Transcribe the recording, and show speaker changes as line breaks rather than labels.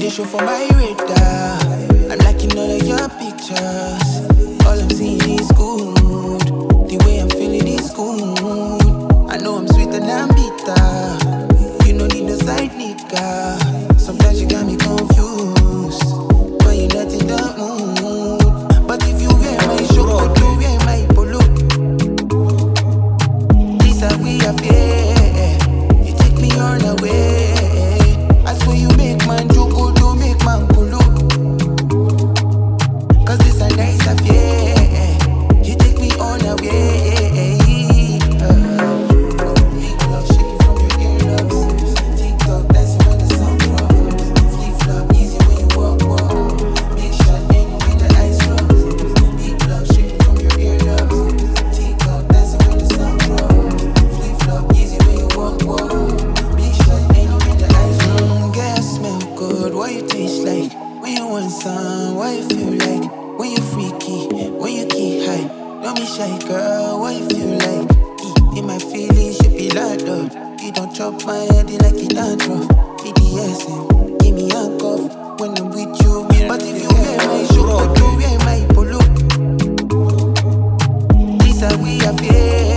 they show for my radar. I'm liking all of your pictures. All I'm seeing is good. The way I'm feeling is good. I know I'm sweet and I'm bitter. You don't need no side nigga. Sometimes you got me confused. But you're not in the mood. But if you wear my show, you wear my polo. This is we are fair. You take me on a way. I swear you make man joke, do make man polo. Cause this a nice affair. You take me on a way. What you feel like when you freaky, when you keep high? Don't be shy, girl. What you feel like? In my feelings, you be loud up. You don't chop my head like it ain't rough. BDSM, give me a cuff when I'm with you. But if you wear my shoe, you wear my polo. This is we are fair.